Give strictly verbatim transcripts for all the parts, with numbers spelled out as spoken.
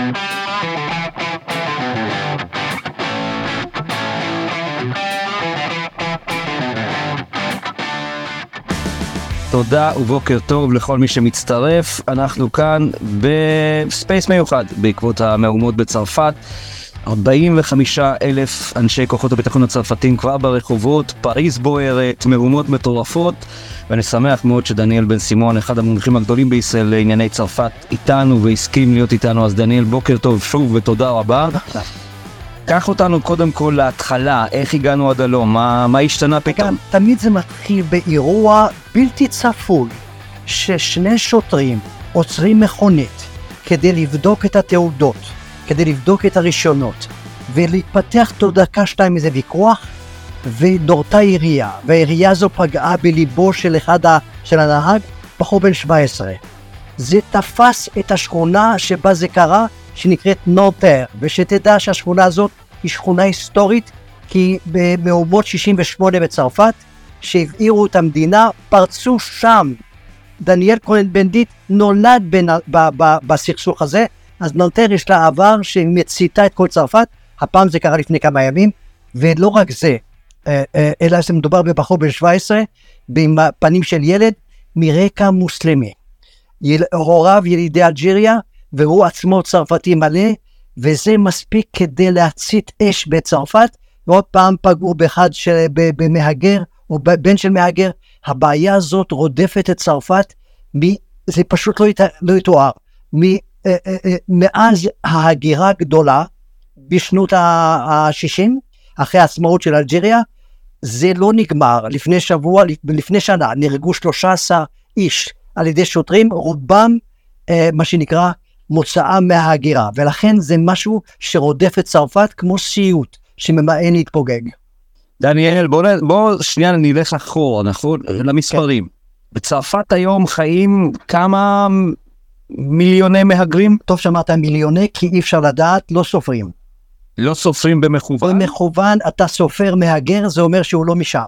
תודה ובוקר טוב לכל מי שמצטרף. אנחנו כאן בספייס מיוחד בעקבות המהומות בצרפת. ארבעים וחמישה אלף אנשי כוחות הביטחון הצרפתים כבר ברחובות, פריז בוערת, מהומות מטורפות, ואני שמח מאוד שדניאל בן סימון, אחד המומחים הגדולים בישראל לענייני צרפת, איתנו והסכים להיות איתנו. אז דניאל, בוקר טוב שוב ותודה רבה. קח אותנו קודם כל להתחלה, איך הגענו עד הלום, מה, מה השתנה פתאום? תמיד זה מתחיל באירוע בלתי צפוי, ששני שוטרים עוצרים מכונית כדי לבדוק את התעודות, כדי לבדוק את הרישיונות, ולהתפתח תוך דקה שתיים איזה ויכוח, ודורתה עירייה, והעירייה הזו פגעה בליבו של אחד ה... של הנהג, בחור בן שבע עשרה. זה תפס את השכונה שבה זה קרה, שנקראת נורטר, ושתדע שהשכונה הזאת היא שכונה היסטורית, כי במהומות שישים ושמונה בצרפת, שהבעירו את המדינה, פרצו שם. דניאל כהן בנדיט נולד בין, ב, ב, בסכסוך הזה, אז נורטר יש לה עבר שמציתה את כל צרפת, הפעם זה קרה לפני כמה ימים, ולא רק זה, אלא זה מדובר בבחור בן שבע עשרה, בפנים של ילד, מרקע מוסלמי. יל, הוריו ילידי אלג'יריה, והוא עצמו צרפתי מלא, וזה מספיק כדי להצית אש בצרפת, ועוד פעם פגעו באחד של, במהגר, או בן של מהגר. הבעיה הזאת רודפת את צרפת, מ, זה פשוט לא, ית, לא יתואר, מ, אה, אה, אה, מאז ההגירה הגדולה, בשנות ה-שישים, אחרי העצמאות של אלג'יריה, זה לא נגמר. לפני שבוע, לפני שנה, נהרגו שלושה עשר איש, על ידי שוטרים, רובם, אה, מה שנקרא, מוצאה מההגירה, ולכן זה משהו שרודף את צרפת כמו סיוט שממאן להתפוגג. דניאל, בוא, בוא שנייה נלך אחורה, נכון? למספרים. בצרפת היום חיים כמה מיליוני מהגרים? טוב שאמרת מיליוני, כי אי אפשר לדעת, לא סופרים. לא סופרים במכוון? במכוון, אתה סופר מהגר, זה אומר שהוא לא משם.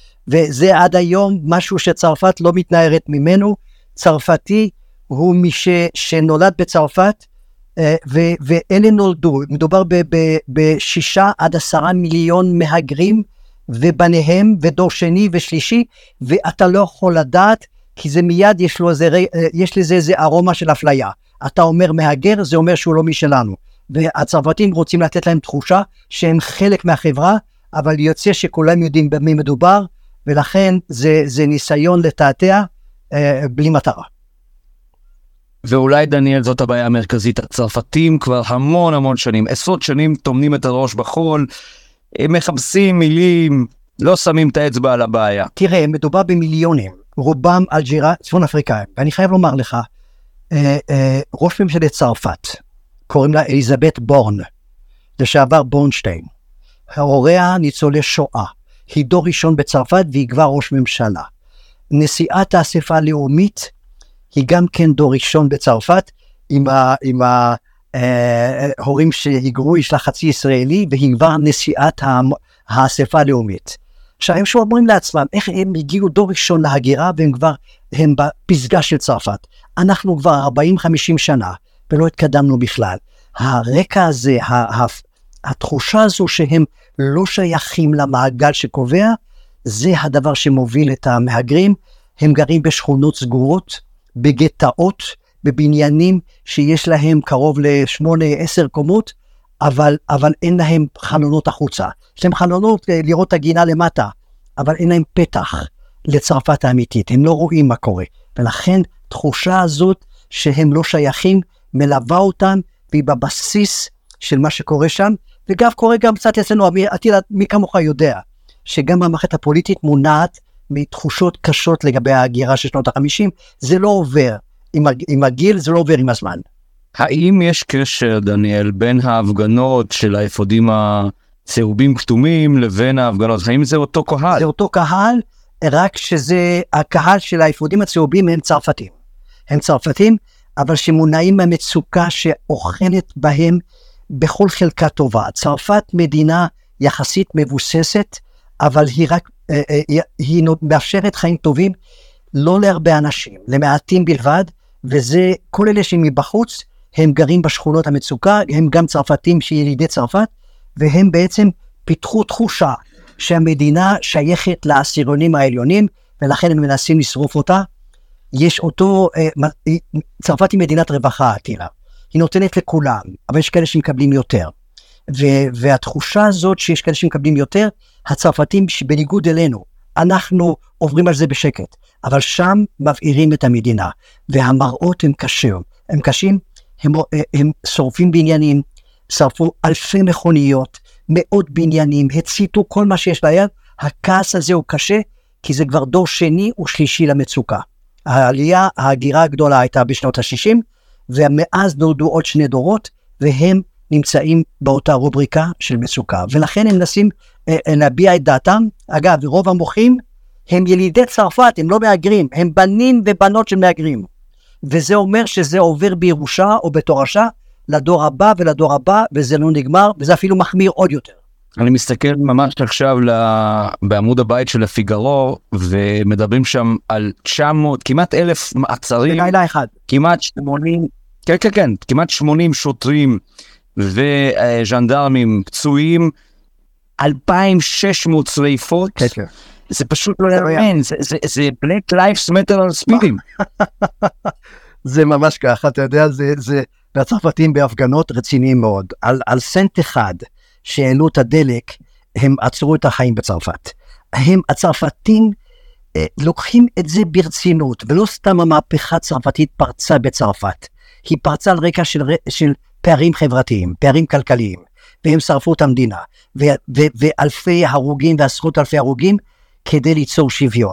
וזה עד היום משהו שצרפת לא מתנערת ממנו. צרפתי הוא מי שנולד בצרפת, ו- ואלה נולדו, מדובר ב- ב- בשישה עד עשרה מיליון מהגרים, ובניהם, ודור שני ושלישי, ואתה לא יכול לדעת, כי זה מיד יש לו איזה, יש לזה איזה ארומה של אפליה. אתה אומר מהגר, זה אומר שהוא לא משלנו. והצרפתים רוצים לתת להם תחושה, שהם חלק מהחברה, אבל יוצא שכולם יודעים במי מדובר, ולכן זה, זה ניסיון לתעתע, אה, בלי מטרה. ואולי דניאל זאת הבעיה המרכזית, הצרפתים כבר המון המון שנים, עשרות שנים תומנים את הראש בחול, הם מחפשים מילים, לא שמים את האצבע על הבעיה. תראה, מדובר במיליונים, רובם אלג'ירה, צפון אפריקאים, ואני חייב לומר לך, אה, אה, ראש ממשלת צרפת, קוראים לה אליזבת בורן, לשעבר בורנשטיין, הוריה ניצולי שואה, היא דור ראשון בצרפת והיא כבר ראש ממשלה. נשיאת האספה הלאומית, היא גם כן דור ראשון בצרפת, עם, ה, עם ההורים שהיגרו, יש לה חצי ישראלי, והיא כבר נשיאת האספה הלאומית. עכשיו, הם שאומרים לעצמם, איך הם הגיעו דור ראשון להגירה, והם כבר, הם בפסגה של צרפת. אנחנו כבר ארבעים חמישים שנה, ולא התקדמנו בכלל. הרקע הזה, התחושה הזו שהם לא שייכים למעגל שקובע, זה הדבר שמוביל את המהגרים. הם גרים בשכונות סגורות, בגטאות, בבניינים שיש להם קרוב לשמונה, עשר קומות, אבל, אבל אין להם חלונות החוצה. יש להם חלונות לראות הגינה למטה, אבל אין להם פתח לצרפת האמיתית. הם לא רואים מה קורה. ולכן תחושה הזאת שהם לא שייכים, מלווה אותם, והיא בבסיס של מה שקורה שם, וגם קורה גם קצת אצלנו, מי כמוך יודע, שגם המערכת הפוליטית מונעת, מתחושות קשות לגבי ההגירה של שנות ה-חמישים, זה לא עובר עם, עם הגיל, זה לא עובר עם הזמן. האם יש קשר, דניאל, בין ההפגנות של האפודים הצהובים כתומים לבין ההפגנות? האם זה אותו קהל? זה אותו קהל, רק שזה, הקהל של האפודים הצהובים הם צרפתים. הם צרפתים, אבל שמונעים מהמצוקה שאוכלת בהם בכל חלקה טובה. צרפת מדינה יחסית מבוססת, אבל היא רק, היא מאפשרת חיים טובים, לא להרבה אנשים, למעטים בלבד, וזה כל אלה שמבחוץ, הם גרים בשכונות המצוקה, הם גם צרפתים שילידי צרפת, והם בעצם פיתחו תחושה שהמדינה שייכת לעשירונים העליונים, ולכן הם מנסים לשרוף אותה. יש אותו, צרפת היא מדינת רווחה עתירה, היא נותנת לכולם, אבל יש כאלה שמקבלים יותר. והתחושה הזאת שיש כאלה שמקבלים יותר, הצרפתים שבניגוד אלינו, אנחנו עוברים על זה בשקט, אבל שם מבעירים את המדינה, והמראות הם קשים, הם קשים, הם, הם שורפים בניינים, שרפו אלפי מכוניות, מאות בניינים, הציתו כל מה שיש ליד, הכעס הזה הוא קשה, כי זה כבר דור שני ושלישי למצוקה. העלייה, ההגירה הגדולה הייתה בשנות ה-שישים, ומאז נולדו עוד שני דורות, והם נמצאים באותה רובריקה של מצוקה, ולכן הם מנסים אה, להביע את דעתם. אגב, רוב המוחים הם ילידי צרפת, הם לא מהגרים, הם בנים ובנות של מהגרים, וזה אומר שזה עובר בירושה או בתורשה לדור הבא ולדור הבא, וזה לא נגמר, וזה אפילו מחמיר עוד יותר. אני מסתכל ממש עכשיו בעמוד הבית של הפיגרו, ומדברים שם על תשע מאות, כמעט אלף מעצרים, בלילה אחד. כמעט שמונים, כן, כן, כן, כמעט שמונים שוטרים וז'נדרמים פצועים, אלפיים ושש מאות שריפות, כן, כן. זה פשוט לא יאמן, זה, זה, זה Black Lives Matter על ספידים. זה ממש ככה, אתה יודע, זה, זה, והצרפתים בהפגנות רציניים מאוד, על, על סנט אחד, שהעלו את הדלק, הם עצרו את החיים בצרפת. הם, הצרפתים, אה, לוקחים את זה ברצינות, ולא סתם המהפכה הצרפתית פרצה בצרפת. היא פרצה על רקע של, של פערים חברתיים, פערים כלכליים, והם שרפו את המדינה, ו, ו, ואלפי הרוגים ועשרות אלפי הרוגים, כדי ליצור שוויון.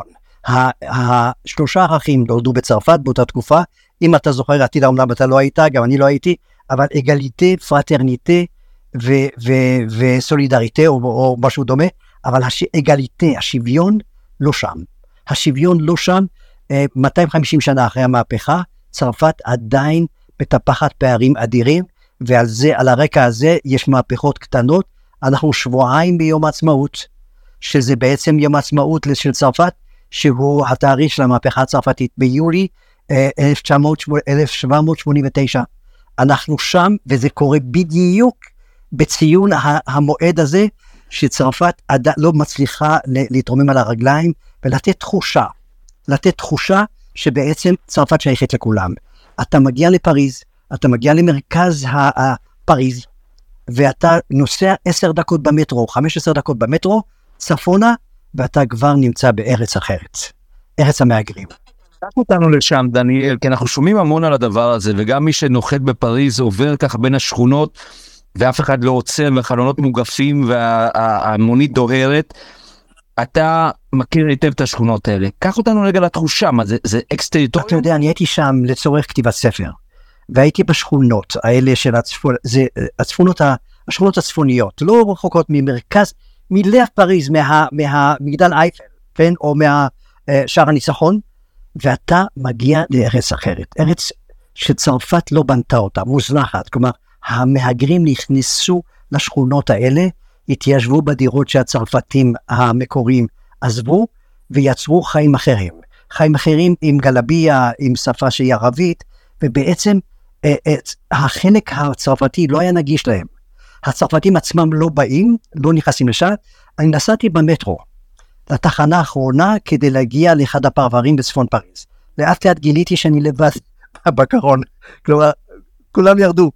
השלושה ערכים נולדו בצרפת באותה תקופה, אם אתה זוכר, עתיד אומנם אתה לא היית, גם אני לא הייתי, אבל אגליטה, פרטרניטה, ו- ו- וסולידריטה, או, או משהו דומה, אבל אגליטה, השוויון, לא שם. השוויון לא שם, מאתיים וחמישים שנה אחרי המהפכה, צרפת עדיין מטפחת פערים אדירים, ועל זה, על הרקע הזה, יש מהפכות קטנות. אנחנו שבועיים ביום העצמאות, שזה בעצם יום העצמאות של צרפת, שהוא התאריך של המהפכה הצרפתית ביולי אלף שבע מאות שמונים ותשע. אנחנו שם, וזה קורה בדיוק בציון המועד הזה, שצרפת לא מצליחה להתרומם על הרגליים, ולתת תחושה, לתת תחושה שבעצם צרפת שייכת לכולם. אתה מגיע לפריז, אתה מגיע למרכז הפריז, ואתה נוסע עשר דקות במטרו, חמש עשרה דקות במטרו, צפונה, ואתה כבר נמצא בארץ אחרת, ארץ המהגרים. קח אותנו לשם, דניאל, כי אנחנו שומעים המון על הדבר הזה, וגם מי שנוחת בפריז עובר ככה בין השכונות, ואף אחד לא עוצר, והחלונות מוגפים, והמונית דוהרת. אתה מכיר היטב את השכונות האלה. קח אותנו רגע לתחושה, מה זה, זה אקס-טריטוריה? אתה יודע, אני הייתי שם לצורך כתיבת ספר, והייתי בשכונות האלה של הצפון, זה הצפונות, השכונות הצפוניות, לא רחוקות ממרכז, מלב פריז, מה, מהמגדל אייפל, כן? או מהשער הניצחון, ואתה מגיע לארץ אחרת, ארץ שצרפת לא בנתה אותה, מוזנחת, כלומר, המהגרים נכנסו לשכונות האלה, התיישבו בדירות שהצרפתים המקוריים עזבו, ויצרו חיים אחרים, חיים אחרים עם גלביה, עם שפה שהיא ערבית, ובעצם אה, אה, החלק הצרפתי לא היה נגיש להם, הצרפתים עצמם לא באים, לא נכנסים לשם. אני נסעתי במטרו, לתחנה האחרונה, כדי להגיע לאחד הפרברים בצפון פריז. לאט לאט גיליתי שאני לבד בקרון, כלומר, כולם ירדו.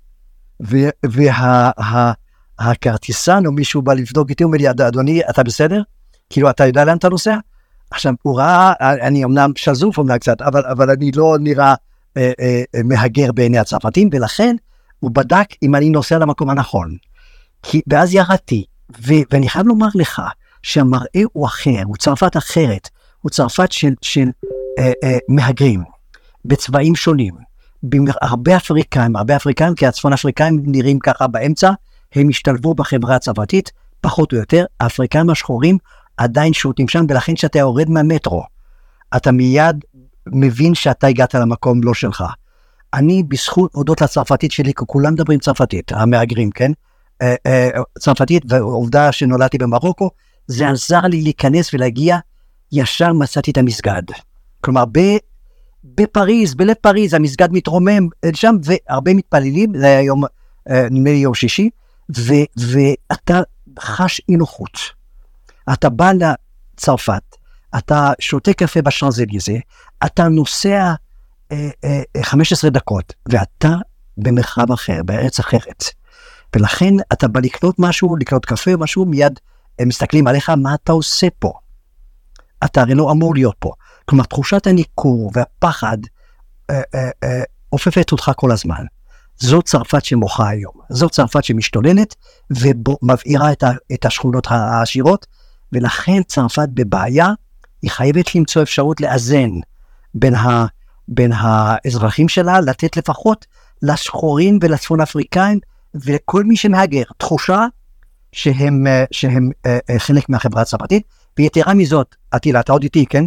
והכרטיסן או מישהו בא לבדוק איתי, הוא אומר לי, אדוני, אתה בסדר? כאילו, אתה יודע לאן אתה נוסע? עכשיו, הוא ראה, אני אמנם שזוף אמנם קצת, אבל, אבל אני לא נראה אה, אה, מהגר בעיני הצרפתים, ולכן הוא בדק אם אני נוסע למקום הנכון. כי ואז ירדתי, ו, ואני חייב לומר לך, שהמראה הוא אחר, הוא צרפת אחרת, הוא צרפת של, של אה, אה, מהגרים, בצבעים שונים, הרבה אפריקאים, הרבה אפריקאים, כי הצפון אפריקאים נראים ככה באמצע, הם השתלבו בחברה הצרפתית, פחות או יותר, האפריקאים השחורים עדיין שותים שם, ולכן שאתה יורד מהמטרו, אתה מיד מבין שאתה הגעת למקום לא שלך. אני בזכות הודות לצרפתית שלי, כי כולם מדברים צרפתית, המהגרים, כן? אה, אה, צרפתית, ועובדה שנולדתי במרוקו, זה עזר לי להיכנס ולהגיע, ישר מצאתי את המסגד. כלומר, ב, בפריז, בלב פריז, המסגד מתרומם שם, והרבה מתפללים, זה היה יום, נדמה לי יום שישי, ו, ואתה חש אי-נוחות. אתה בא לצרפת, אתה שותה קפה בשאנזליזה, אתה נוסע אה, אה, חמש עשרה דקות, ואתה במרחב אחר, בארץ אחרת. ולכן אתה בא לקנות משהו, לקנות קפה או משהו, מיד הם מסתכלים עליך, מה אתה עושה פה? אתה הרי לא אמור להיות פה. כלומר, תחושת הניכור והפחד אה, אה, אה, הופפת אותך כל הזמן. זו צרפת שמוחה היום. זו צרפת שמשתוללת ומבעירה את, ה, את השכונות העשירות, ולכן צרפת בבעיה, היא חייבת למצוא אפשרות לאזן בין, ה, בין האזרחים שלה, לתת לפחות לשחורים ולצפון אפריקאים, ולכל מי שמהגר, תחושה שהם, שהם uh, חלק מהחברה הצרפתית, ויתרה מזאת, עטילה, אתה עוד איתי, כן?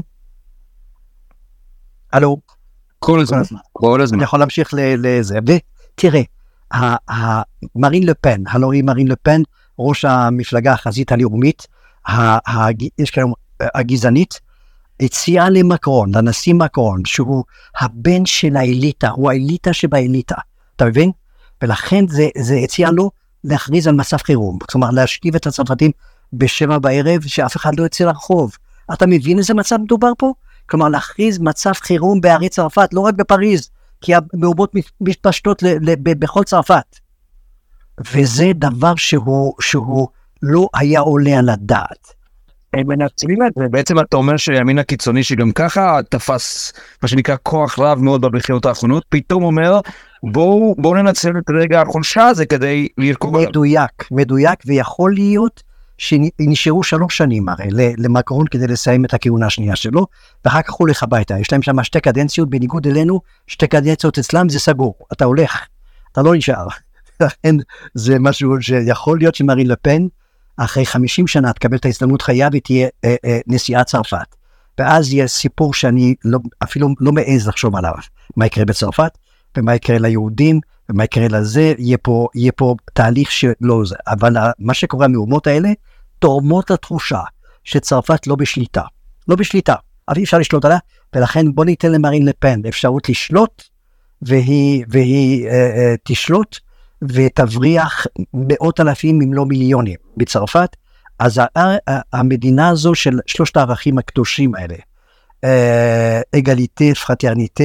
הלו? כל הזמן, כל הזמן. אני יכול להמשיך לזה, ותראה, מרין לפן, הלוא היא מרין לפן, ראש המפלגה החזית הלאומית, יש כאלה הגזענית, הציעה למקרון, לנשיא מקרון, שהוא הבן של האליטה, הוא האליטה שבאליטה, אתה מבין? ולכן זה, זה הציע לו להכריז על מצב חירום, כלומר להשכיב את הצרפתים בשבע בערב, שאף אחד לא יצא לרחוב. אתה מבין איזה מצב מדובר פה? כלומר להכריז מצב חירום בערי צרפת, לא רק בפריז, כי המהומות מתפשטות ל, ל, ב, בכל צרפת. וזה דבר שהוא, שהוא לא היה עולה על הדעת. הם מנצלים את זה, בעצם אתה אומר שהימין הקיצוני שגם ככה תפס מה שנקרא כוח רב מאוד בבחירות האחרונות, פתאום אומר בואו בואו ננצל את רגע החולשה הזה כדי לרכוב. מדויק, מדויק, ויכול להיות שנשארו שלוש שנים הרי למקרון כדי לסיים את הכהונה השנייה שלו, ואחר כך הולך הביתה, יש להם שם שתי קדנציות, בניגוד אלינו, שתי קדנציות אצלם זה סגור, אתה הולך, אתה לא נשאר, לכן זה משהו שיכול להיות שמרין לפן, אחרי חמישים שנה תקבל את ההזדמנות חיה ותהיה אה, אה, נשיאת צרפת, ואז יהיה סיפור שאני לא, אפילו לא מעז לחשוב עליו, מה יקרה בצרפת, ומה יקרה ליהודים, ומה יקרה לזה, יהיה פה, יהיה פה תהליך שלא זה, אבל מה שקורה מהומות האלה, תורמות לתחושה שצרפת לא בשליטה, לא בשליטה, אבל אי אפשר לשלוט עליה, ולכן בוא ניתן למרין לפן אפשרות לשלוט, והיא, והיא אה, אה, תשלוט, ותבריח מאות אלפים אם לא מיליונים בצרפת, אז המדינה הזו של שלושת הערכים הקדושים האלה, אגליטה, פרטרניטה,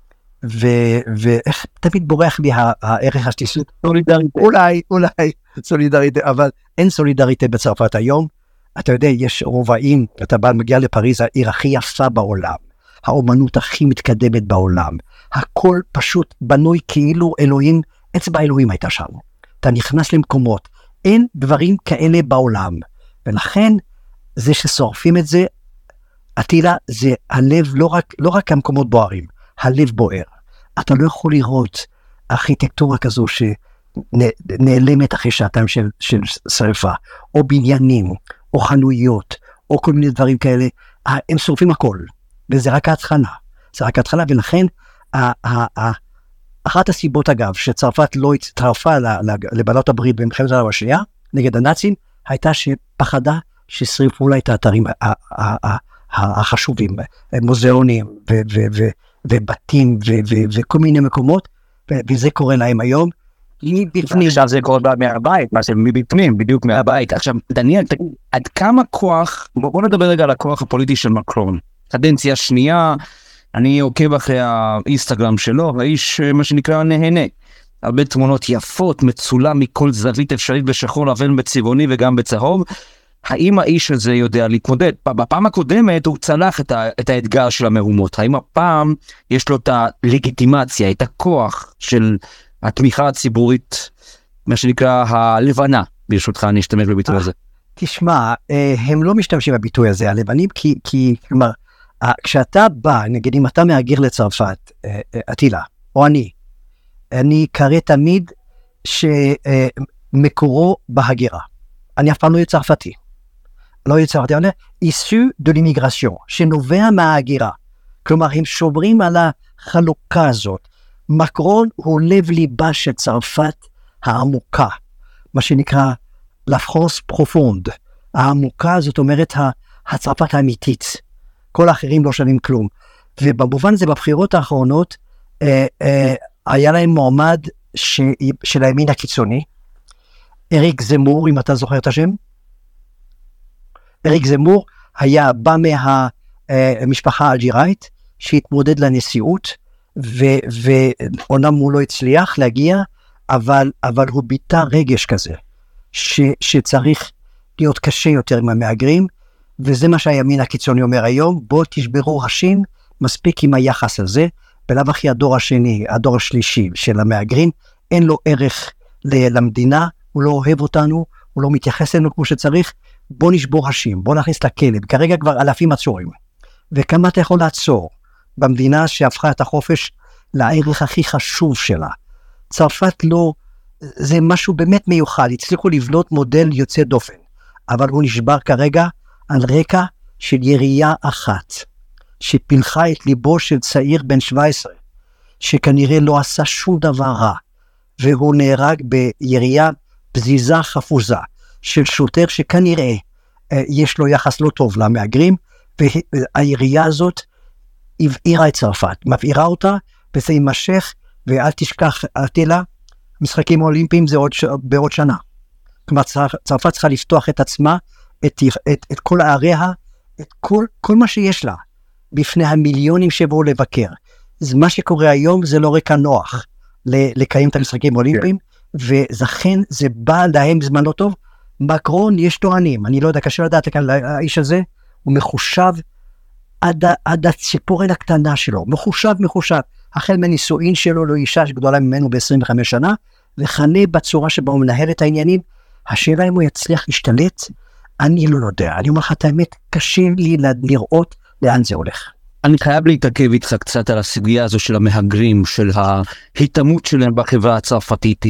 ואיך תמיד בורח לי הערך השלישי, סולידריטה, אולי, אולי סולידריטה, אבל אין סולידריטה בצרפת היום, אתה יודע, יש רובעים, אתה בא מגיע לפריז, העיר הכי יפה בעולם, האומנות הכי מתקדמת בעולם, הכל פשוט בנוי כאילו אלוהים, אצבע אלוהים הייתה שם, אתה נכנס למקומות, אין דברים כאלה בעולם, ולכן זה ששורפים את זה, עטילה, זה הלב, לא רק, לא רק המקומות בוערים, הלב בוער, אתה לא יכול לראות ארכיטקטורה כזו שנעלמת אחרי שעתיים של, של שריפה, או בניינים, או חנויות, או כל מיני דברים כאלה, הם שורפים הכל, וזה רק ההתחלה, זה רק ההתחלה, ולכן ה- ה- ה- אחת הסיבות אגב שצרפת לא הצטרפה לבעלות הברית במלחמת העולם השנייה נגד הנאצים, הייתה שפחדה ששריפו לה את האתרים החשובים, מוזיאונים ובתים וכל מיני מקומות, וזה קורה להם היום. עכשיו זה קורה מהבית, מה זה מבפנים, בדיוק מהבית. עכשיו דניאל, תגיד, עד כמה כוח, בוא נדבר רגע על הכוח הפוליטי של מקרון, קדנציה שנייה, אני עוקב אחרי האינסטגרם שלו, האיש מה שנקרא נהנה, הרבה תמונות יפות, מצולם מכל זווית אפשרית בשחור לבן, בצבעוני וגם בצהוב. האם האיש הזה יודע להתמודד? בפעם הקודמת הוא צלח את, ה, את האתגר של המהומות, האם הפעם יש לו את הלגיטימציה, את הכוח של התמיכה הציבורית, מה שנקרא הלבנה, ברשותך אני אשתמש בביטוי הזה. תשמע, הם לא משתמשים בביטוי הזה, הלבנים, כי, כי כלומר, כשאתה בא, נגיד אם אתה מהגר לצרפת, עטילה, או אני, אני קרא תמיד שמקורו בהגירה. אני אף פעם לא יהיה צרפתי. לא יהיה צרפתי, אני איסו de l'immigration, שנובע מההגירה. כלומר, הם שומרים על החלוקה הזאת. מקרון הוא לב ליבה של צרפת העמוקה, מה שנקרא la France profonde. העמוקה, זאת אומרת, הצרפת האמיתית. כל האחרים לא שווים כלום. ובמובן הזה בבחירות האחרונות, אה, אה, היה להם מועמד ש... של הימין הקיצוני, אריק זמור, אם אתה זוכר את השם, אריק זמור היה בא מהמשפחה האלג'יראית, שהתמודד לנשיאות, ועונם הוא לא הצליח להגיע, אבל, אבל הוא ביטא רגש כזה, ש, שצריך להיות קשה יותר עם המהגרים, וזה מה שהימין הקיצוני אומר היום, בוא תשברו ראשים, מספיק עם היחס הזה, בלב אחי הדור השני, הדור השלישי של המהגרים, אין לו ערך למדינה, הוא לא אוהב אותנו, הוא לא מתייחס אלינו כמו שצריך, בוא נשבור ראשים, בוא נכניס לכלב, כרגע כבר אלפים עצורים, וכמה אתה יכול לעצור, במדינה שהפכה את החופש לערך הכי חשוב שלה. צרפת לא, זה משהו באמת מיוחד, הצליחו לבנות מודל יוצא דופן, אבל הוא נשבר כרגע על רקע של ירייה אחת, שפילחה את ליבו של צעיר בן שבע עשרה, שכנראה לא עשה שום דבר רע, והוא נהרג בירייה פזיזה חפוזה, של שוטר שכנראה אה, יש לו יחס לא טוב למהגרים, והירייה הזאת הבעירה את צרפת, מבעירה אותה, וזה יימשך, ואל תשכח, אתלה, משחקים אולימפיים זה עוד, בעוד שנה. כלומר, צרפת צריכה לפתוח את עצמה, את, את, את כל העריה, את כל, כל מה שיש לה, בפני המיליונים שבאו לבקר. אז מה שקורה היום זה לא רקע נוח, לקיים את המשחקים האולימפיים, ולכן זה בא להם זמן לא טוב. מקרון יש טוענים, אני לא יודע, קשה לדעת, האיש הזה הוא מחושב, עד, עד הציפורן הקטנה שלו, מחושב, מחושב, החל מנישואין שלו, לא אישה שגדולה ממנו ב-עשרים וחמש שנה, וחנה בצורה שבה הוא מנהל את העניינים, השאלה אם הוא יצליח להשתלט, אני לא יודע, אני אומר לך את האמת, קשה לי לראות לאן זה הולך. אני חייב להתעכב איתך קצת על הסוגיה הזו של המהגרים, של ההתאמות שלהם בחברה הצרפתית,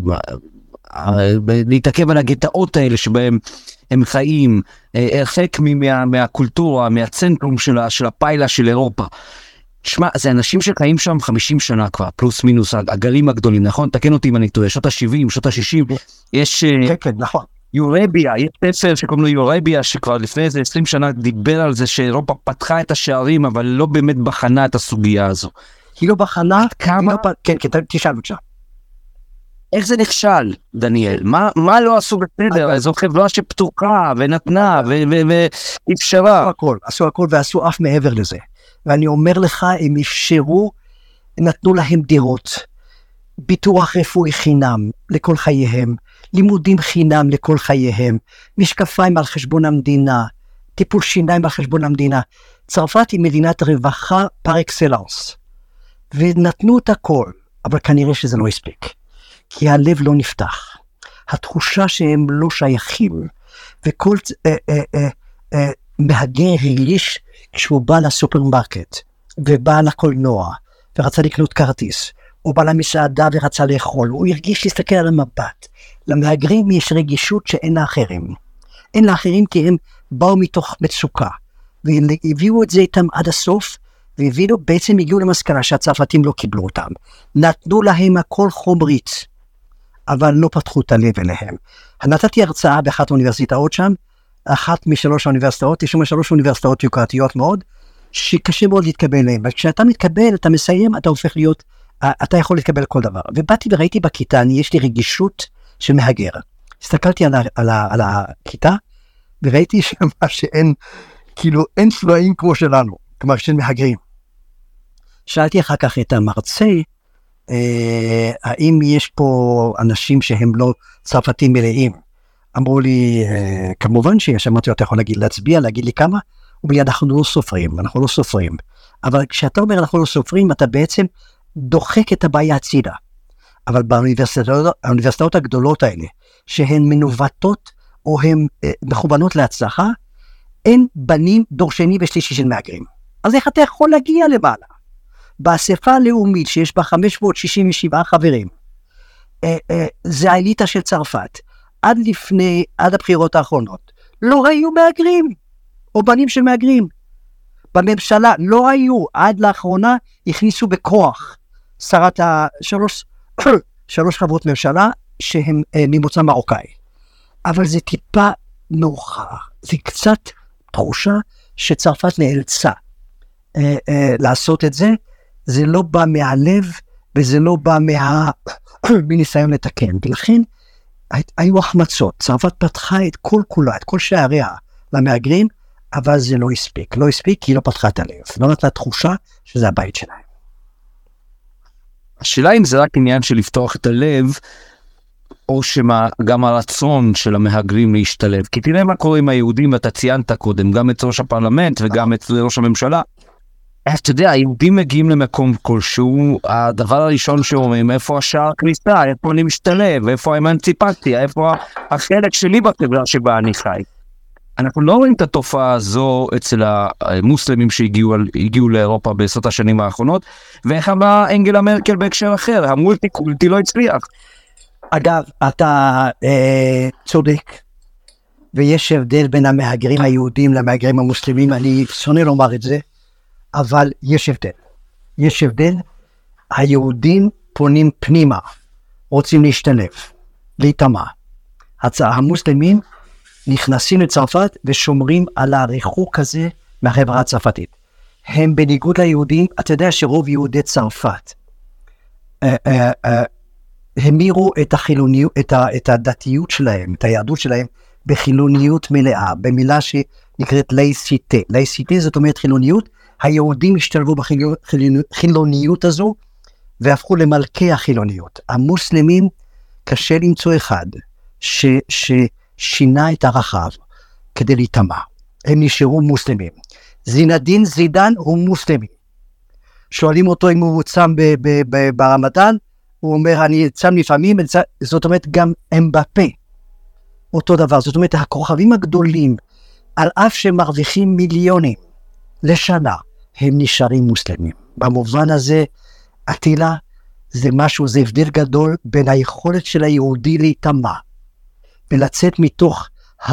להתעכב על הגטאות האלה שבהם הם חיים, הרחק מה, מהקולטורה, מהצנטרום של, של הפיילה של אירופה. תשמע, זה אנשים שחיים שם חמישים שנה כבר, פלוס מינוס, הגלים הגדולים, נכון? תקן אותי אם אני טועה, שנות ה-שבעים, שנות ה-שישים, יש... כן, כן, נכון. יורביה, יש ספר שקוראים לו יורביה, שכבר לפני איזה עשרים שנה דיבר על זה שאירופה פתחה את השערים, אבל לא באמת בחנה את הסוגיה הזו. היא לא בחנה? כמה? לא, כן, כן, תשאל בבקשה. איך זה נכשל, דניאל? מה, מה לא עשו בסדר? זו חברה שפתוחה ונתנה ואפשרה. עשו הכל, עשו הכל ועשו אף מעבר לזה. ואני אומר לך, הם אפשרו, נתנו להם דירות, ביטוח רפואי חינם לכל חייהם, לימודים חינם לכל חייהם, משקפיים על חשבון המדינה, טיפול שיניים על חשבון המדינה. צרפת היא מדינת רווחה פר אקסלנס, ונתנו את הכל, אבל כנראה שזה לא הספיק, כי הלב לא נפתח, התחושה שהם לא שייכים, וכל אה, אה, אה, אה, מהגר הרגיש כשהוא בא לסופרמרקט, ובא לקולנוע, ורצה לקנות כרטיס, או בא למסעדה ורצה לאכול, הוא הרגיש להסתכל על המבט. למהגרים יש רגישות שאין לאחרים. אין לאחרים כי הם באו מתוך מצוקה, והביאו את זה איתם עד הסוף, והביאו, בעצם הגיעו למסקנה שהצרפתים לא קיבלו אותם. נתנו להם הכל חומרית, אבל לא פתחו את הלב אליהם. נתתי הרצאה באחת האוניברסיטאות שם, אחת משלוש האוניברסיטאות, יש שם שלוש אוניברסיטאות יוקרתיות מאוד, שקשה מאוד להתקבל אליהם. וכשאתה מתקבל, אתה מסיים, אתה הופך להיות, אתה יכול להתקבל כל דבר. ובאתי וראיתי בכיתה, אני, יש לי רגישות של מהגר. הסתכלתי על, ה, על, ה, על הכיתה, וראיתי שמה שאין, כאילו אין פלואים כמו שלנו, כלומר של מהגרים. שאלתי אחר כך את המרצה, אה, האם יש פה אנשים שהם לא צרפתים מלאים? אמרו לי, אה, כמובן שיש, אמרתי לו, אתה יכול להגיד, להצביע, להגיד לי כמה? הוא אומר לי, אנחנו לא סופרים, אנחנו לא סופרים. אבל כשאתה אומר אנחנו לא סופרים, אתה בעצם דוחק את הבעיה הצידה. אבל באוניברסיטאות, האוניברסיטאות הגדולות האלה, שהן מנווטות או הן אה, מכוונות להצלחה, אין בנים דור שני ושלישי של מהגרים. אז איך אתה יכול להגיע למעלה? באספה הלאומית שיש בה חמש מאות שישים ושבעה חברים, אה, אה, זה האליטה של צרפת, עד לפני, עד הבחירות האחרונות, לא היו מהגרים, או בנים של מהגרים. בממשלה לא היו, עד לאחרונה הכניסו בכוח, שרת השלוש, שלוש חברות ממשלה, שהן אה, ממוצא מרוקאי. אבל זה טיפה מאוחר, זה קצת תחושה שצרפת נאלצה אה, אה, לעשות את זה, זה לא בא מהלב, וזה לא בא מה... מניסיון לתקן, ולכן היו החמצות, צרפת פתחה את כל כולה, את כל שעריה למהגרים, אבל זה לא הספיק, לא הספיק כי היא לא פתחה את הלב, לא נתנה תחושה שזה הבית שלהם. השאלה אם זה רק עניין של לפתוח את הלב, או שגם הרצון של המהגרים להשתלב, כי תראה מה קורה עם היהודים, ואתה ציינת קודם, גם את ראש הפרלמנט וגם את ראש הממשלה, אתה יודע, היהודים מגיעים למקום כלשהו, הדבר הראשון שאומרים, איפה השער הכניסה, איפה אני משתלב, איפה האמנציפציה, איפה החלק שלי בחברה שבה אני חי. אנחנו לא רואים את התופעה הזו אצל המוסלמים שהגיעו לאירופה בעשרות השנים האחרונות, ואיך אמרה אנגלה מרקל בהקשר אחר, המולטי-קולטי לא הצליח. אגב, אתה אה, צודק, ויש הבדל בין המהגרים היהודים למהגרים המוסלמים, אני שונא לומר את זה, אבל יש הבדל. יש הבדל, היהודים פונים פנימה, רוצים להשתלב, להתאמה. המוסלמים נכנסים לצרפת ושומרים על הריחוק הזה מהחברה הצרפתית. הם בניגוד ליהודים, אתה יודע שרוב יהודי צרפת, המירו את החילוניות, את הדתיות שלהם, את היהדות שלהם, בחילוניות מלאה, במילה שנקראת לייסיטה. לייסיטה זאת אומרת חילוניות, היהודים השתלבו בחילוניות הזו, והפכו למלכי החילוניות. המוסלמים, קשה למצוא אחד, ש, ששינה את הרחב, כדי להתאמה. הם נשארו מוסלמים. זינדין זידן הוא מוסלמי. שואלים אותו אם הוא צם ב- ב- ב- ברמדאן, הוא אומר, אני צם לפעמים, זאת אומרת גם אמבפה. אותו דבר, זאת אומרת, הכוכבים הגדולים, על אף שמרוויחים מיליונים לשנה, הם נשארים מוסלמים. במובן הזה, אטילה, זה משהו, זה הבדל גדול בין היכולת של היהודי להתאמה, ולצאת מתוך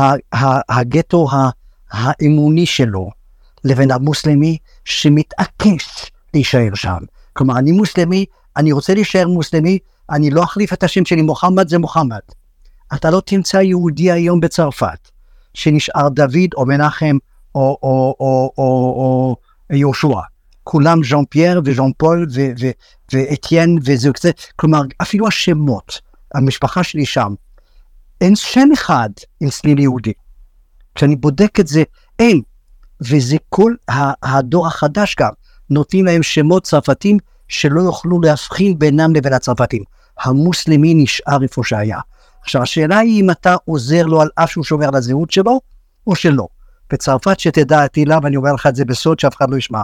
הגטו האמוני שלו, לבין המוסלמי שמתעקש להישאר שם. כלומר, אני מוסלמי, אני רוצה להישאר מוסלמי, אני לא אחליף את השם שלי, מוחמד זה מוחמד. אתה לא תמצא יהודי היום בצרפת, שנשאר דוד או מנחם או, או, או, או, או יהושע. כולם ז'אן פייר וז'אן פול ואתיין וזה כזה. כלומר, אפילו השמות, המשפחה שלי שם, אין שם אחד עם צליל יהודי. כשאני בודק את זה, אין. וזה כל הדור החדש גם, נותנים להם שמות צרפתים, שלא יוכלו להבחין בינם לבין הצרפתים. המוסלמי נשאר איפה שהיה. עכשיו, השאלה היא אם אתה עוזר לו על אף שהוא שומר על הזהות שלו, או שלא. בצרפת שתדע אטילה, ואני אומר לך את זה בסוד שאף אחד לא ישמע.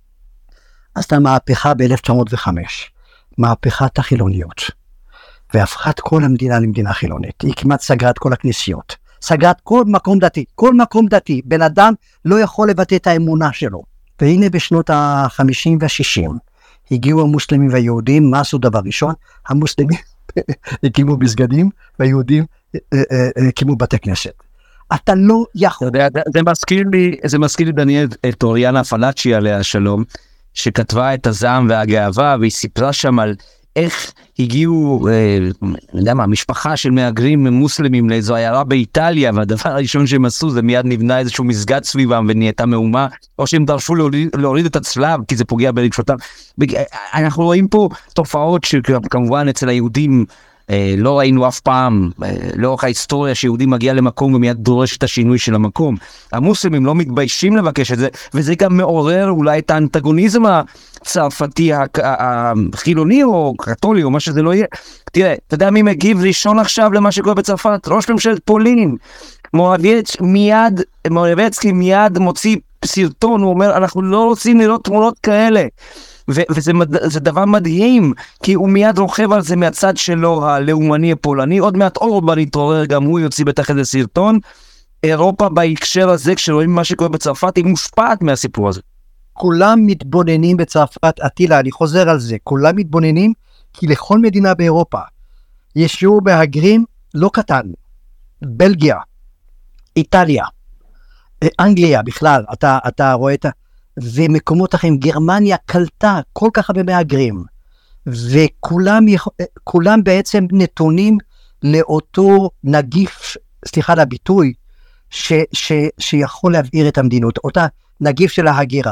אז אתה מהפכה ב-אלף תשע מאות וחמש, מהפכת החילוניות, והפכת כל המדינה למדינה חילונית. היא כמעט סגרה את כל הכנסיות, סגרה את כל מקום דתי, כל מקום דתי, בן אדם לא יכול לבטא את האמונה שלו. והנה בשנות ה-חמישים וה-שישים, הגיעו המוסלמים והיהודים, מה עשו דבר ראשון? המוסלמים הקימו מסגדים, והיהודים הקימו בתי כנסת. אתה לא יכול... זה מזכיר לי, זה מזכיר לי דניאל את אוריאנה פלאצ'י עליה שלום, שכתבה את הזעם והגאווה, והיא סיפרה שם על איך הגיעו, אה, אני יודע מה, משפחה של מהגרים מוסלמים לאיזו עיירה באיטליה, והדבר הראשון שהם עשו זה מיד נבנה איזשהו מסגד סביבם ונהייתה מהומה, או שהם דרשו להוריד, להוריד את הצלב, כי זה פוגע ברגשותם. אנחנו רואים פה תופעות שכמובן אצל היהודים אה, לא ראינו אף פעם, אה, לאורך ההיסטוריה שיהודים מגיע למקום ומיד דורש את השינוי של המקום. המוסלמים לא מתביישים לבקש את זה, וזה גם מעורר אולי את האנטגוניזם הצרפתי החילוני או קתולי או מה שזה לא יהיה. תראה, אתה יודע מי מגיב ראשון עכשיו למה שקורה בצרפת? ראש ממשלת פולין. מורבייצקי מיד, מורבייצקי מיד מוציא סרטון, הוא אומר, אנחנו לא רוצים לראות תמונות כאלה. ו- וזה מד- זה דבר מדהים, כי הוא מיד רוכב על זה מהצד שלו, הלאומני הפולני, עוד מעט אורבן יתעורר, גם הוא יוציא בטח איזה סרטון. אירופה בהקשר הזה, כשרואים מה שקורה בצרפת, היא מושפעת מהסיפור הזה. כולם מתבוננים בצרפת, אטילה, אני חוזר על זה, כולם מתבוננים, כי לכל מדינה באירופה, יש שיעור מהגרים לא קטן, בלגיה, איטליה, אנגליה בכלל, אתה, אתה רואה את ה... ומקומות אחרים, גרמניה קלטה כל כך הרבה מהגרים, וכולם כולם בעצם נתונים לאותו נגיף, סליחה על הביטוי, ש, ש, שיכול להבעיר את המדינות, אותה נגיף של ההגירה.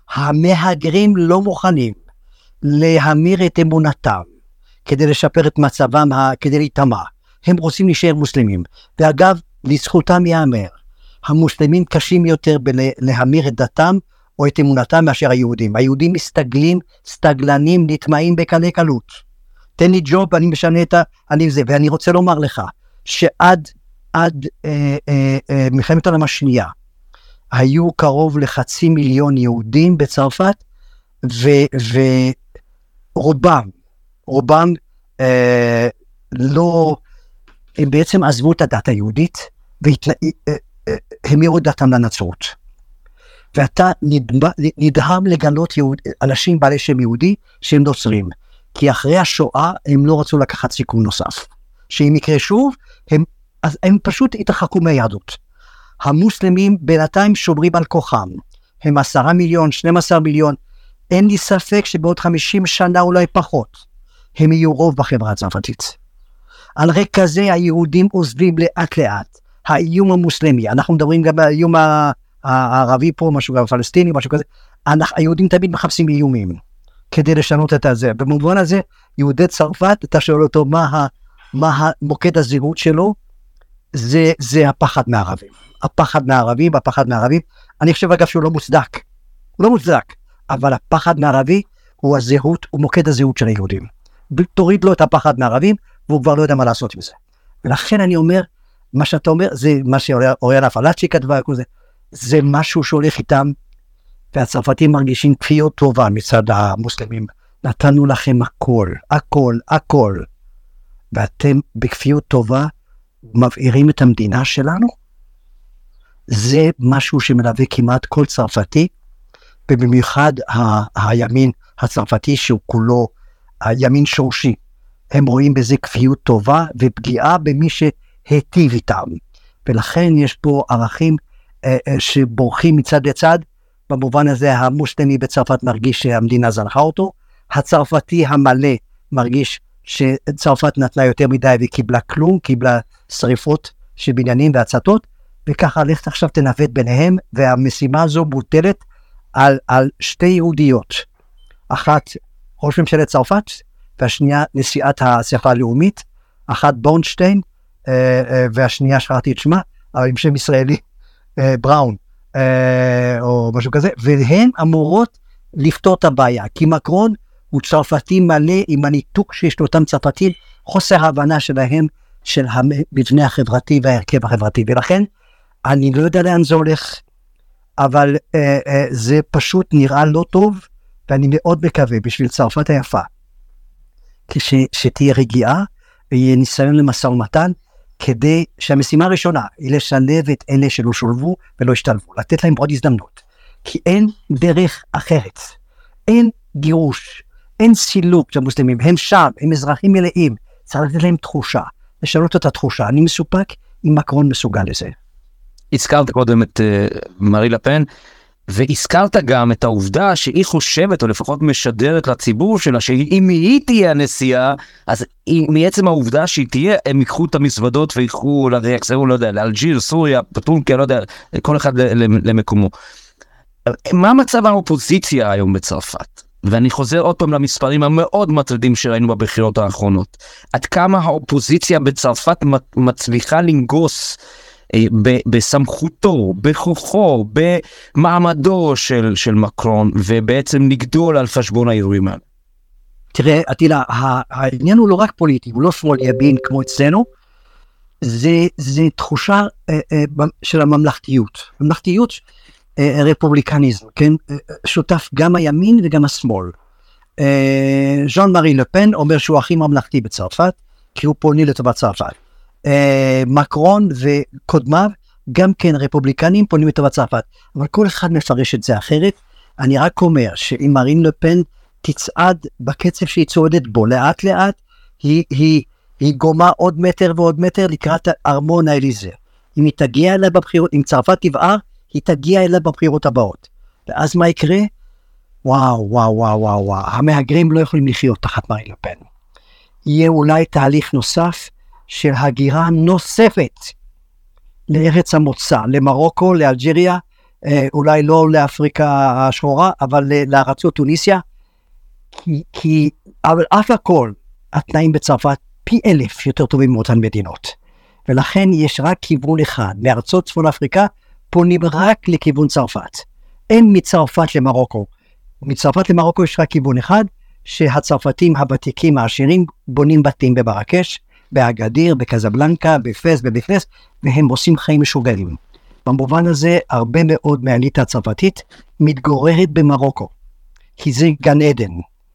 המהגרים לא מוכנים להמיר את אמונתם, כדי לשפר את מצבם, כדי להתאמה. הם רוצים להישאר מוסלמים. ואגב, לזכותם יאמר, המוסלמים קשים יותר בלהמיר את דתם, או את אמונתם מאשר היהודים. היהודים מסתגלים, סתגלנים, נטמעים בקלי קלות. תן לי ג'וב, אני משנה את ה... אני זה, ואני רוצה לומר לך, שעד עד, אה, אה, אה, מלחמת העולם השנייה, היו קרוב לחצי מיליון יהודים בצרפת, ורובם, רובם אה, לא, הם בעצם עזבו את הדת היהודית, והמירו את דתם לנצרות. ואתה נדהם לגלות יהוד, אנשים בעלי שם יהודי שהם נוצרים, כי אחרי השואה הם לא רצו לקחת סיכון נוסף. שאם יקרה שוב, הם, אז הם פשוט התרחקו מהיהדות. המוסלמים בינתיים שומרים על כוחם, הם עשרה מיליון, שנים עשר מיליון, אין לי ספק שבעוד חמישים שנה אולי פחות, הם יהיו רוב בחברה הצרפתית. על רקע זה היהודים עוזבים לאט לאט, האיום המוסלמי, אנחנו מדברים גם על האיום הערבי פה, משהו גם פלסטיני, משהו כזה, אנחנו, היהודים תמיד מחפשים איומים, כדי לשנות את זה. במובן הזה, יהודי צרפת, אתה שואל אותו מה, מה המוקד הזהות שלו, זה, זה הפחד מהערבים. הפחד מהערבים, הפחד מהערבים, אני חושב אגב שהוא לא מוצדק, הוא לא מוצדק, אבל הפחד מהערבי הוא הזהות, הוא מוקד הזהות של היהודים. תוריד לו את הפחד מהערבים, והוא כבר לא יודע מה לעשות עם זה. ולכן אני אומר, מה שאתה אומר, זה מה שאוריאנה פלאצ'י כתבה, זה, זה משהו שהולך איתם, והצרפתים מרגישים כפיות טובה מצד המוסלמים. נתנו לכם הכל, הכל, הכל. ואתם בכפיות טובה מבעירים את המדינה שלנו? זה משהו שמלווה כמעט כל צרפתי, ובמיוחד ה- הימין הצרפתי שהוא כולו הימין שורשי. הם רואים בזה כפיות טובה ופגיעה במי שהטיב איתם. ולכן יש פה ערכים אה, אה, שבורחים מצד לצד. במובן הזה המוסלמי בצרפת מרגיש שהמדינה זנחה אותו, הצרפתי המלא מרגיש שצרפת נתנה יותר מדי וקיבלה כלום, קיבלה שריפות של בניינים והצתות, וככה לך עכשיו תנווט ביניהם, והמשימה הזו מוטלת על, על שתי יהודיות, אחת ראש ממשלת צרפת, והשנייה נשיאת האספה הלאומית, אחת בורנשטיין, והשנייה שכחתי את שמה, אבל עם שם ישראלי, בראון, או משהו כזה, והן אמורות לפתור את הבעיה, כי מקרון הוא צרפתי מלא עם הניתוק שיש לאותם צרפתים, חוסר ההבנה שלהם, של המבנה החברתי וההרכב החברתי, ולכן אני לא יודע לאן זה הולך, אבל אה, אה, זה פשוט נראה לא טוב, ואני מאוד מקווה בשביל צרפת היפה, כשתהיה רגיעה, ויהיה ניסיון למשא ומתן, כדי שהמשימה הראשונה היא לשלב את אלה שלא שולבו ולא השתלבו, לתת להם עוד הזדמנות, כי אין דרך אחרת, אין גירוש, אין סילוק של המוסלמים, הם שם, הם אזרחים מלאים, צריך לתת להם תחושה, לשנות את התחושה, אני מסופק אם מקרון מסוגל לזה. הזכרת קודם את uh, מארי לפן, והזכרת גם את העובדה שהיא חושבת, או לפחות משדרת לציבור שלה, שאם היא תהיה הנשיאה, אז מעצם העובדה שהיא תהיה, הם ייקחו את המזוודות ויקחו, יחזרו, לא יודע, לאלג'יר, סוריה, טורקיה, לא יודע, כל אחד למקומו. מה מצב האופוזיציה היום בצרפת? ואני חוזר עוד פעם למספרים המאוד מטרידים שראינו בבחירות האחרונות. עד כמה האופוזיציה בצרפת מצליחה לנגוס בסמכותו, בכוחו, במעמדו של, של מקרון, ובעצם לגדול על חשבון האירועים האלה. תראה, עטילה, העניין הוא לא רק פוליטי, הוא לא שמאל ימין כמו אצלנו, זה, זה תחושה אה, אה, של הממלכתיות. ממלכתיות, אה, רפובליקניזם, כן? שותף גם הימין וגם השמאל. אה, ז'אן מארי לפן אומר שהוא הכי ממלכתי בצרפת, כי הוא פונה לטובת צרפת. Uh, מקרון וקודמיו גם כן רפובליקנים פונים לטובת צרפת, אבל כל אחד מפרש את זה אחרת. אני רק אומר שאם מרין לפן תצעד בקצב שהיא צועדת בו לאט לאט, היא, היא, היא גומה עוד מטר ועוד מטר לקראת ארמון האליזה. אם היא תגיע אליה בבחירות, אם צרפת תבער, היא תגיע אליה בבחירות הבאות, ואז מה יקרה? וואו וואו וואו וואו וואו, המהגרים לא יכולים לחיות תחת מרין לפן. יהיה אולי תהליך נוסף של הגירה נוספת לארץ המוצא, למרוקו, לאלג'יריה, אולי לא לאפריקה השחורה, אבל לארצות טוניסיה, כי, כי אבל אף הכל, התנאים בצרפת פי אלף יותר טובים מאותן מדינות, ולכן יש רק כיוון אחד, מארצות צפון אפריקה, פונים רק לכיוון צרפת, אין מצרפת למרוקו, מצרפת למרוקו יש רק כיוון אחד, שהצרפתים הוותיקים העשירים בונים בתים במרקש, באגדיר, בקזבלנקה, בפס, בבפס, והם עושים חיים משוגעים. במובן הזה, הרבה מאוד מהאליטה הצרפתית מתגוררת במרוקו, כי זה גן עדן.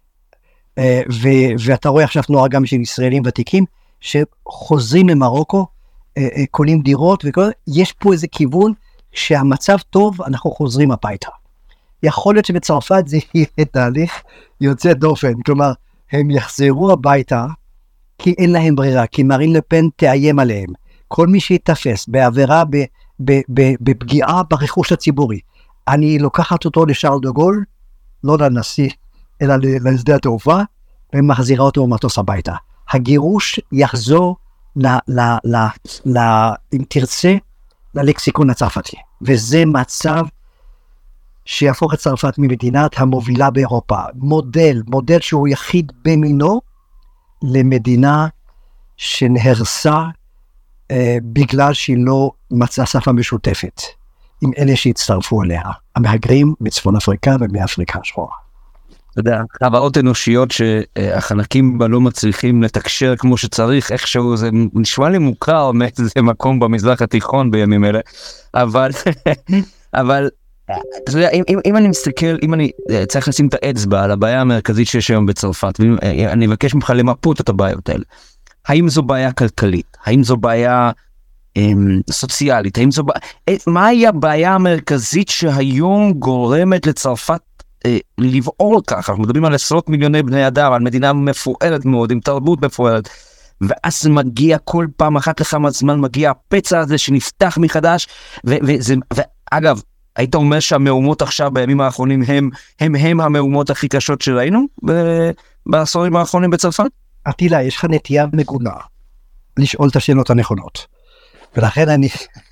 ו- ואתה רואה עכשיו תנועה גם של ישראלים ותיקים, שחוזרים למרוקו, קונים דירות, ויש פה איזה כיוון שהמצב טוב, אנחנו חוזרים הביתה. יכול להיות שבצרפת זה יהיה תהליך יוצא דופן, כלומר, הם יחזרו הביתה, כי אין להם ברירה, כי מרין לפן תאיים עליהם. כל מי שיתפס בעבירה, ב- ב- ב- בפגיעה ברכוש הציבורי, אני לוקחת אותו לשארל דה גול, לא לנשיא, אלא לשדה התעופה, ומחזירה אותו במטוס הביתה. הגירוש יחזור, ל- ל- ל- ל- אם תרצה, ללקסיקון הצרפתי. וזה מצב שיהפוך את צרפת ממדינת המובילה באירופה. מודל, מודל שהוא יחיד במינו, למדינה שנהרסה אה, בגלל שהיא לא מצאה שפה משותפת עם אלה שהצטרפו אליה, המהגרים מצפון אפריקה ומאפריקה השחורה. אתה יודע, חברות אנושיות שהחלקים בה לא מצליחים לתקשר כמו שצריך, איכשהו זה נשמע לי מוכר מאיזה מקום במזרח התיכון בימים אלה, אבל, אבל, אתה יודע, אם, אם, אם אני מסתכל, אם אני צריך לשים את האצבע על הבעיה המרכזית שיש היום בצרפת, ואני אבקש ממך למפות את הבעיות האלה, האם זו בעיה כלכלית? האם זו בעיה אמ, סוציאלית? האם זו בעיה, מהי הבעיה המרכזית שהיום גורמת לצרפת אה, לבעור ככה? אנחנו מדברים על עשרות מיליוני בני אדם, על מדינה מפוארת מאוד, עם תרבות מפוארת, ואז מגיע כל פעם אחת לכמה זמן, מגיע הפצע הזה שנפתח מחדש, ו- וזה, ואגב, היית אומר שהמאומות עכשיו בימים האחרונים הם, הם, הם המאומות הכי קשות שראינו ב- בעשורים האחרונים בצרפת? אטילה, יש לך נטייה מגונה לשאול את השאלות הנכונות. ולכן אני...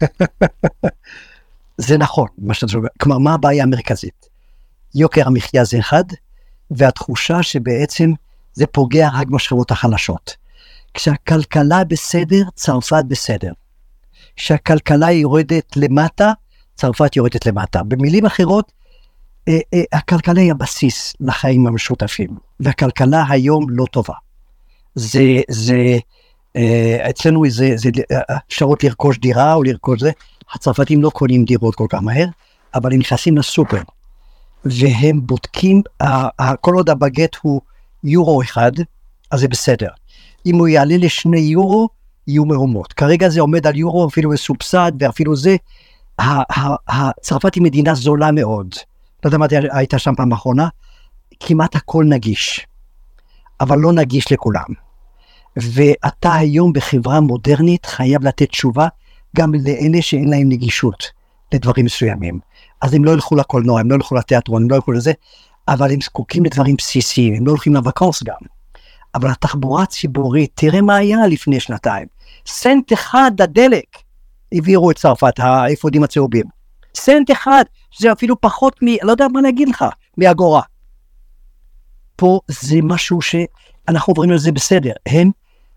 זה נכון, מה שאתה שומע. כלומר, מה הבעיה המרכזית? יוקר המחיה זה אחד, והתחושה שבעצם זה פוגע רק בשכבות החלשות. כשהכלכלה בסדר, צרפת בסדר. כשהכלכלה יורדת למטה, צרפת יורדת למטה. במילים אחרות, אה, אה, הכלכלה היא הבסיס לחיים המשותפים, והכלכלה היום לא טובה. זה, זה, אה, אצלנו זה, זה אפשרות לרכוש דירה או לרכוש זה, הצרפתים לא קונים דירות כל כך מהר, אבל הם נכנסים לסופר, והם בודקים, כל עוד הבגט הוא יורו אחד, אז זה בסדר. אם הוא יעלה לשני יורו, יהיו מהומות. כרגע זה עומד על יורו, אפילו מסובסד, ואפילו זה, הצרפת היא מדינה זולה מאוד. לא יודע מה הייתה שם פעם האחרונה, כמעט הכל נגיש, אבל לא נגיש לכולם. ואתה היום בחברה מודרנית חייב לתת תשובה גם לאלה שאין להם נגישות לדברים מסוימים. אז הם לא ילכו לקולנוע, הם לא ילכו לתיאטרון, הם לא ילכו לזה, אבל הם זקוקים לדברים בסיסיים, הם לא הולכים לבקורס גם. אבל התחבורה הציבורית, תראה מה היה לפני שנתיים. סנט אחד הדלק, העבירו את צרפת, האפודים הצהובים. סנט אחד, זה אפילו פחות מ... לא יודע מה להגיד לך, מאגורה. פה זה משהו שאנחנו עוברים על זה בסדר. הם,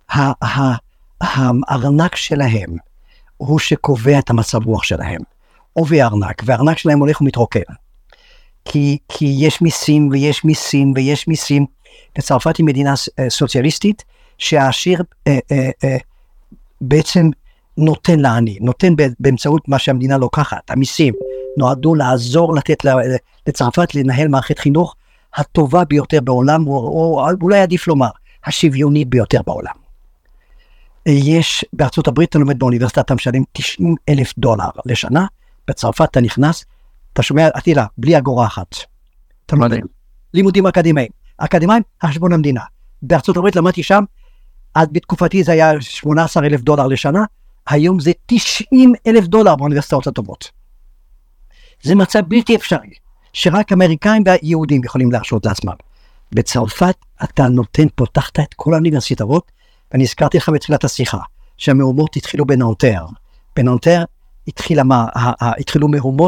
הארנק שלהם, הוא שקובע את המצב רוח שלהם. עובי הארנק, והארנק שלהם הולך ומתרוקן. כי, כי יש מיסים ויש מיסים ויש מיסים. וצרפת היא מדינה סוציאליסטית, שהעשיר אה, אה, אה, בעצם נותן לעני, נותן באמצעות מה שהמדינה לוקחת. המיסים נועדו לעזור לתת לצרפת לנהל מערכת חינוך הטובה ביותר בעולם, או, או אולי עדיף לומר, השוויונית ביותר בעולם. יש, בארצות הברית אתה לומד באוניברסיטה, אתה משלם תשעים אלף דולר לשנה, בצרפת אתה נכנס, אתה שומע, אטילה, בלי אגורה אחת. אתה לומד, לימודים אקדמיים. אקדמיים, חשבון המדינה. בארצות הברית למדתי שם, עד בתקופתי זה היה שמונה עשר אלף דולר לשנה, היום זה תשעים אלף דולר באוניברסיטאות הטובות. זה מצב בלתי אפשרי, שרק אמריקאים ויהודים יכולים להרשות לעצמם. בצרפת אתה נותן, פותחת את כל האוניברסיטאות, ואני הזכרתי לך בתחילת השיחה, שהמהומות התחילו בנאנטר. בנאנטר התחילה, התחילו מהומות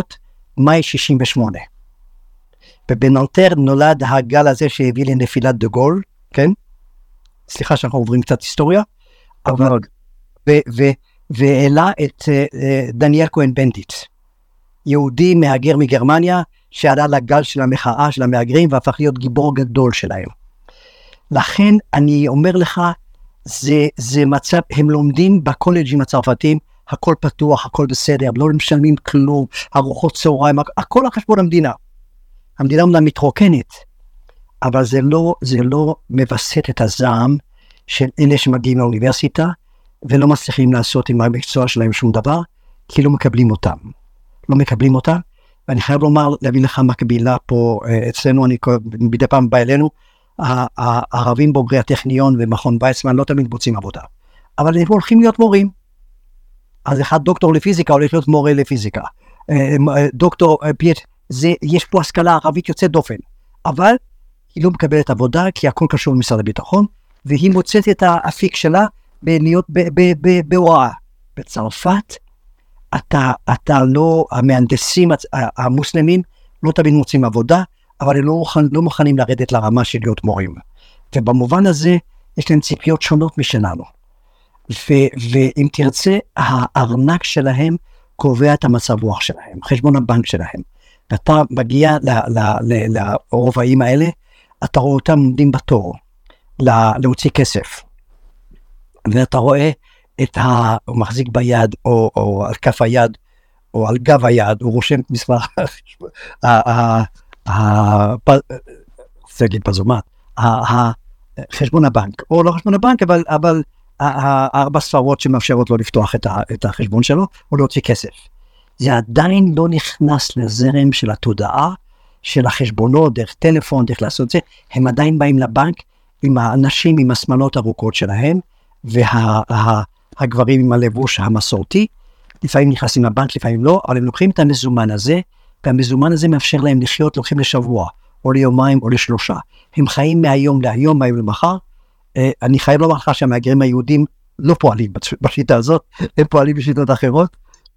מאי שישים ושמונה. ובנלטר נולד הגל הזה שהביא לנפילת דה גול, כן? סליחה שאנחנו עוברים קצת היסטוריה, אבל, ו, ו, והעלה את uh, דניאל כהן בנדיט, יהודי מהגר מגרמניה, שעלה לגל של המחאה של המהגרים, והפך להיות גיבור גדול שלהם. לכן אני אומר לך, זה, זה מצב, הם לומדים בקולג'ים הצרפתיים, הכל פתוח, הכל בסדר, לא משלמים כלום, ארוחות צהריים, הכל על חשבון המדינה. המדינה אומנם מתרוקנת, אבל זה לא, זה לא מבסט את הזעם של אלה שמגיעים לאוניברסיטה, ולא מצליחים לעשות עם המקצוע שלהם שום דבר, כי לא מקבלים אותם. לא מקבלים אותם, ואני חייב לומר, להביא לך מקבילה פה אצלנו, אני מדי פעם בא אלינו, הערבים בוגרי הטכניון ומכון ויצמן לא תמיד מוצאים עבודה, אבל הם הולכים להיות מורים. אז אחד דוקטור לפיזיקה הולך להיות מורה לפיזיקה, דוקטור פייט, זה, יש פה השכלה ערבית יוצאת דופן, אבל היא לא מקבלת עבודה, כי הכל קשור למשרד הביטחון, והיא מוצאת את האפיק שלה בלהיות בהוראה. בצרפת, אתה, אתה לא, המהנדסים המוסלמים לא תמיד מוצאים עבודה, אבל הם לא, מוכן, לא מוכנים לרדת לרמה של להיות מורים. ובמובן הזה, יש להם ציפיות שונות משלנו. ו- ואם תרצה, הארנק שלהם קובע את המצב רוח שלהם, חשבון הבנק שלהם. ואתה מגיע לרובעים האלה, אתה רואה אותם עומדים בתור, להוציא כסף. ואתה רואה את ה... הוא מחזיק ביד, או, או על כף היד, או על גב היד, הוא רושם מספר... סגל פזומט, חשבון הבנק, או לא חשבון הבנק, אבל, אבל הארבע ספרות שמאפשרות לו לפתוח את, ה, את החשבון שלו, או להוציא כסף. זה עדיין לא נכנס לזרם של התודעה, של החשבונות, דרך טלפון, דרך לעשות זה, הם עדיין באים לבנק, עם האנשים עם השמלות ארוכות שלהם, והגברים עם הלבוש המסורתי, לפעמים נכנסים לבנק, לפעמים לא, אבל הם לוקחים את המזומן הזה, והמזומן הזה מאפשר להם לחיות, לוקחים לשבוע, או ליומיים, או לשלושה. הם חיים מהיום להיום, מהיום למחר. אני חייב לומר לך שהמהגרים היהודים לא פועלים בשיטה הזאת, הם פועלים בשיטות אחרות,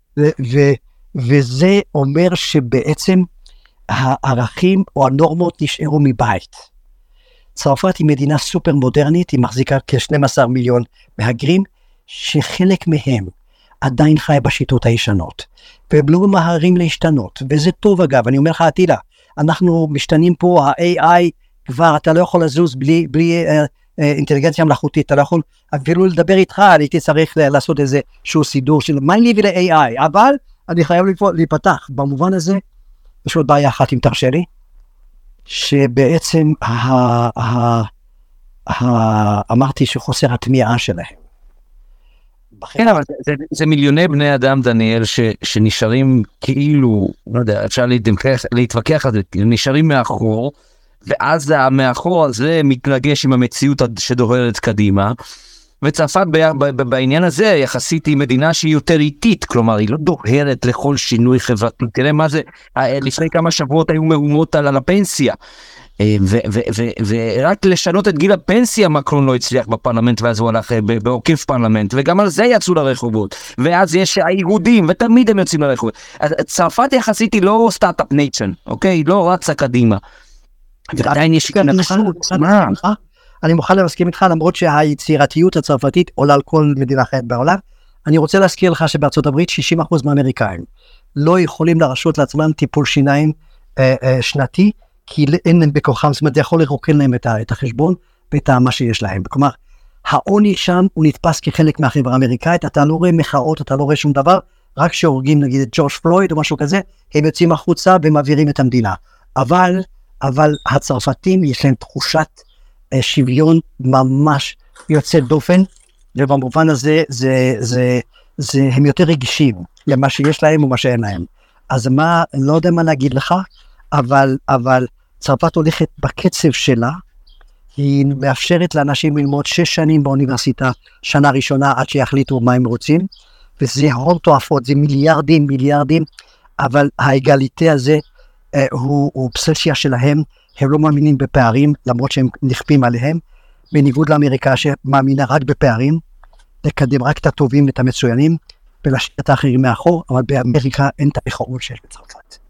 וזה אומר שבעצם הערכים או הנורמות נשארו מבית. צרפת היא מדינה סופר מודרנית, היא מחזיקה כ-שנים עשר מיליון מהגרים, שחלק מהם עדיין חי בשיטות הישנות, והם לא ממהרים להשתנות, וזה טוב אגב, אני אומר לך עתילה, אנחנו משתנים פה, ה-איי איי כבר, אתה לא יכול לזוז בלי, בלי אה, אה, אינטליגנציה מלאכותית, אתה לא יכול אפילו לדבר איתך, אני הייתי צריך לעשות איזה שהוא סידור של מה לי ול-איי איי, אבל אני חייב להיפתח, במובן הזה, יש עוד בעיה אחת אם תרשה לי, שבעצם ה, ה, ה, אמרתי שחוסר התמיעה שלהם. כן, אבל זה, זה, זה מיליוני בני אדם, דניאל, ש, שנשארים כאילו, לא יודע, אפשר להתווכח, להתווכח על זה, נשארים מאחור, ואז המאחור הזה מתנגש עם המציאות שדוהרת קדימה, וצרפת בעניין הזה יחסית היא מדינה שהיא יותר איטית, כלומר היא לא דוהרת לכל שינוי חברתי. תראה מה זה, לפני כמה שבועות היו מהומות על הפנסיה, ורק לשנות את גיל הפנסיה מקרון לא הצליח בפרלמנט, ואז הוא הלך בעוקף פרלמנט, וגם על זה יצאו לרחובות, ואז יש היהודים ותמיד הם יוצאים לרחובות. צרפת יחסית היא לא סטארט-אפ ניישן, אוקיי? לא רצה קדימה, ועדיין יש התנגשות. מה? אני מוכן להסכים איתך, למרות שהיצירתיות הצרפתית עולה על כל מדינה אחרת בעולם. אני רוצה להזכיר לך שבארצות הברית שישים אחוז מהאמריקאים לא יכולים לרשות לעצמם טיפול שיניים אה, אה, שנתי, כי אין להם בכוחם, זאת אומרת, זה יכול לרוקן להם את, את החשבון ואת מה שיש להם. כלומר, העוני שם הוא נתפס כחלק מהחברה האמריקאית, אתה לא רואה מחאות, אתה לא רואה שום דבר, רק שהורגים נגיד את ג'ורג' פלויד או משהו כזה, הם יוצאים החוצה ומעבירים את המדינה. אבל, אבל הצרפתים יש להם תחושת שוויון ממש יוצא דופן, ובמובן הזה זה, זה, זה, הם יותר רגישים למה שיש להם ומה שאין להם. אז מה, לא יודע מה להגיד לך, אבל, אבל צרפת הולכת בקצב שלה, היא מאפשרת לאנשים ללמוד שש שנים באוניברסיטה, שנה ראשונה עד שיחליטו מה הם רוצים, וזה הון תועפות, זה מיליארדים, מיליארדים, אבל האגליטה הזה אה, הוא, הוא אובססיה שלהם, הם לא מאמינים בפערים, למרות שהם נכפים עליהם, בניגוד לאמריקה שמאמינה רק בפערים, לקדם רק את הטובים ואת המצוינים, ולהשאיר את האחרים מאחור, אבל באמריקה אין את היכולת שיש בצרפת.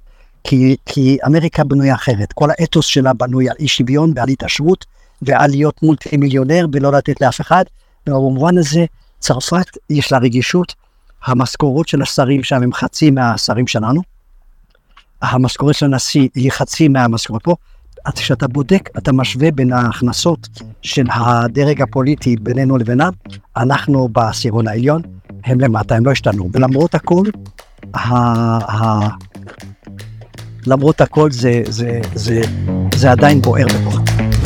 כי, כי אמריקה בנויה אחרת, כל האתוס שלה בנוי על אי שוויון ועל התעשרות ועל להיות מולטי מיליונר ולא לתת לאף אחד, ובמובן הזה צרפת יש לה רגישות, המשכורות של השרים שם הם חצי מהשרים שלנו, המשכורת של הנשיא היא חצי מהמשכורת פה, כשאתה בודק, אתה משווה בין ההכנסות של הדרג הפוליטי בינינו לבינם, אנחנו בעשירון העליון, הם למטה, הם לא השתנו, ולמרות הכל, ה... ה... למרות הכל זה, זה, זה, זה עדיין בוער בתוך.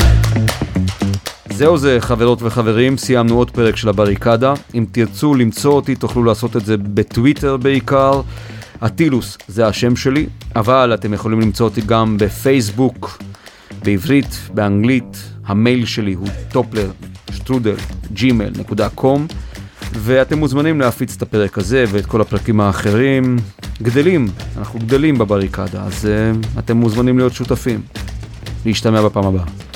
זהו זה, חברות וחברים, סיימנו עוד פרק של הבריקדה. אם תרצו למצוא אותי, תוכלו לעשות את זה בטוויטר בעיקר. אטילוס זה השם שלי, אבל אתם יכולים למצוא אותי גם בפייסבוק, בעברית, באנגלית. המייל שלי הוא טופלר שטרודל ג'ימייל נקודה קום, ואתם מוזמנים להפיץ את הפרק הזה ואת כל הפרקים האחרים. גדלים, אנחנו גדלים בבריקדה, אז uh, אתם מוזמנים להיות שותפים. להשתמע בפעם הבאה.